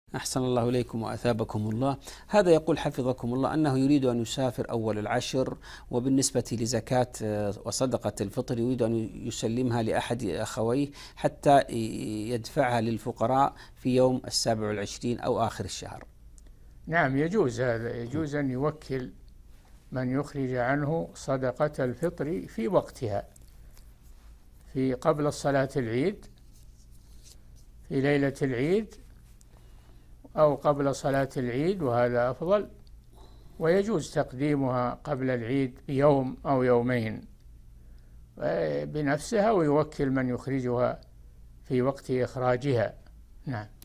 أحسن الله إليكم وأثابكم الله. هذا يقول حفظكم الله أنه يريد أن يسافر أول العشر، وبالنسبة لزكاة وصدقة الفطر يريد أن يسلمها لأحد أخويه حتى يدفعها للفقراء في يوم 27 أو آخر الشهر. نعم، يجوز هذا، يجوز أن يوكل من يخرج عنه صدقة الفطر في وقتها، في قبل صلاة العيد، في ليلة العيد أو قبل صلاة العيد، وهذا أفضل. ويجوز تقديمها قبل العيد بيوم أو يومين بنفسها، ويوكل من يخرجها في وقت إخراجها. نعم.